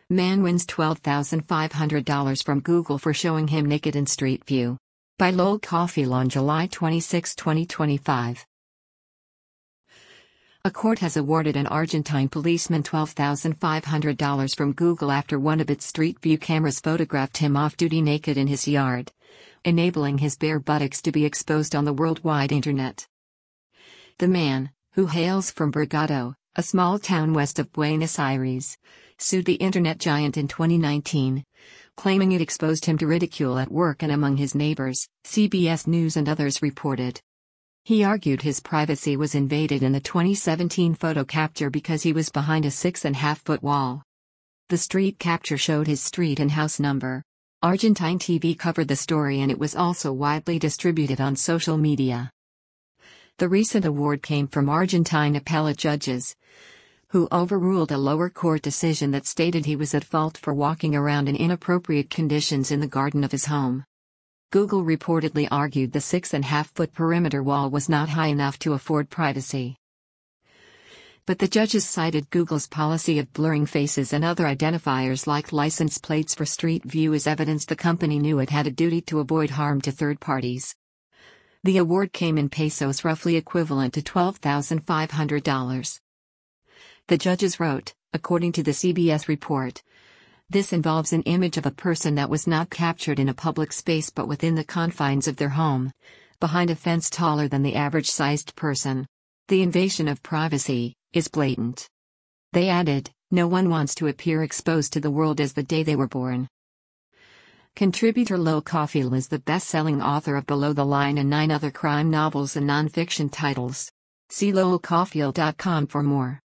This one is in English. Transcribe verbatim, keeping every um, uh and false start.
Man wins twelve thousand five hundred dollars from Google for showing him naked in Street View. By Lowell Cauffiel on July twenty-sixth, twenty twenty-five. A court has awarded an Argentine policeman twelve thousand five hundred dollars from Google after one of its Street View cameras photographed him off-duty naked in his yard, enabling his bare buttocks to be exposed on the worldwide internet. The man, who hails from Bragado, a small town west of Buenos Aires, sued the internet giant in twenty nineteen, claiming it exposed him to ridicule at work and among his neighbors, C B S News and others reported. He argued his privacy was invaded in the twenty seventeen photo capture because he was behind a six and a half foot wall. The street capture showed his street and house number. Argentine T V covered the story and it was also widely distributed on social media. The recent award came from Argentine appellate judges, who overruled a lower court decision that stated he was at fault for walking around in inappropriate conditions in the garden of his home. Google reportedly argued the six and a half foot perimeter wall was not high enough to afford privacy. But the judges cited Google's policy of blurring faces and other identifiers like license plates for Street View as evidence the company knew it had a duty to avoid harm to third parties. The award came in pesos roughly equivalent to twelve thousand five hundred dollars. The judges wrote, according to the C B S report, this involves an image of a person that was not captured in a public space but within the confines of their home, behind a fence taller than the average-sized person. The invasion of privacy is blatant. They added, no one wants to appear exposed to the world as the day they were born. Contributor Lowell Cauffiel is the best-selling author of Below the Line and nine other crime novels and non-fiction titles. See lowell cauffiel dot com for more.